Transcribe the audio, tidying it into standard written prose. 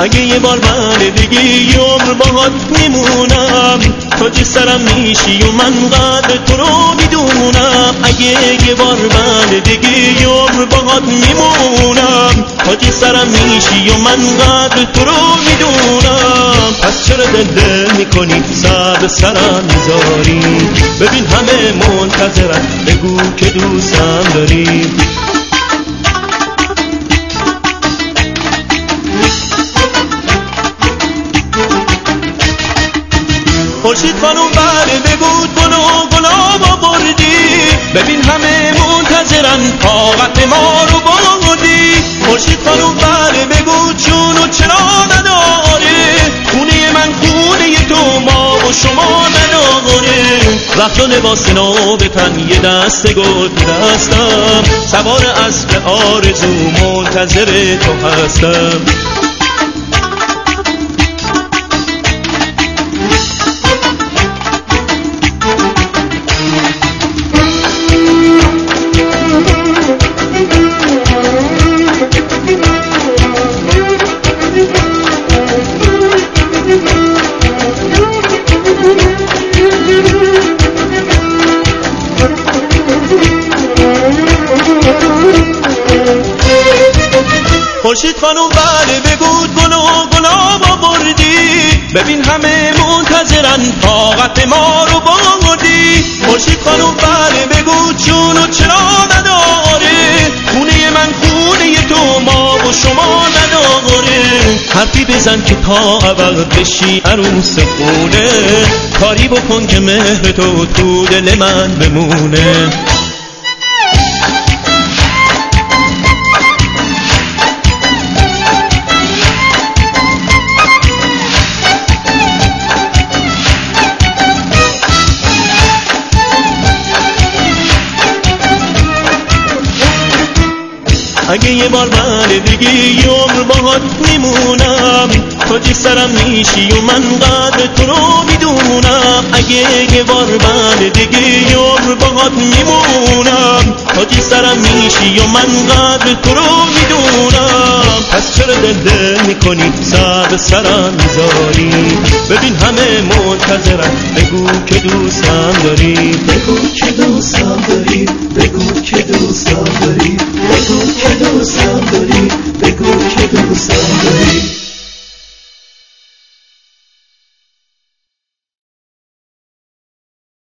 اگه یه بار من بگی یه عمر باهات میمونم، تاج سرم میشی و من قدر تو رو میدونم. اگه یه بار من بگی یه عمر باهات میمونم، تاج سرم میشی و من قدر تو رو میدونم. پس چرا دل میکنی سر سرم میذاری؟ ببین همه منتظرن، بگو که دوستم داری. خورشید خانم بله بگو گلاب آوردی، ببین همه منتظرن طاقت ما رو بردی. خورشید خانم بله بگو چونو چرا نداره، خونه من خونه تو ما و شما نداره. رخت و لباس نو بتن یه دست گل دستم، سوار اسب آرزو منتظر تو هستم. خورشید خانم بله بگو گلاب آوردی، ببین همه منتظرن طاقت ما رو بردی. خورشید خانم بله بگو چونو چرا نداره، خونه من خونه تو ما و شما نداره. حرفی بزن که تا ابد بشی عروس خونه، کاری بکن که مهر تو دل من بمونه. اگه یه بار من بگی یه عمر باهات میمونم، تاج سرم میشی و من قدر تو رو میدونم. اگه یه بار من بگی یه عمر باهات میمونم، تاج سرم میشی و من قدر تو رو میدونم. پس چرا دل میکنی سر سرم میذاری؟ ببین همه منتظرن، بگو که دوستم داری. بگو که دوستم داری، بگو که دوستم داری، بگو